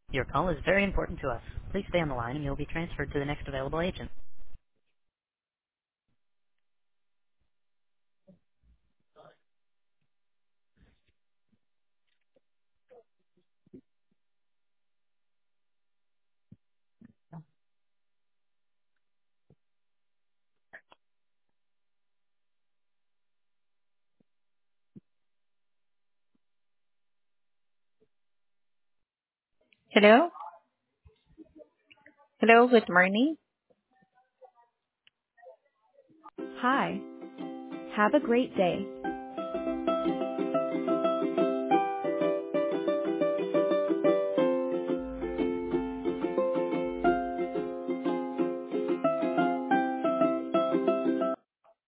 Your call is very important to us. Please stay on the line and you'll be transferred to the next available agent. Hello? Hello, good morning. Hi. Have a great day.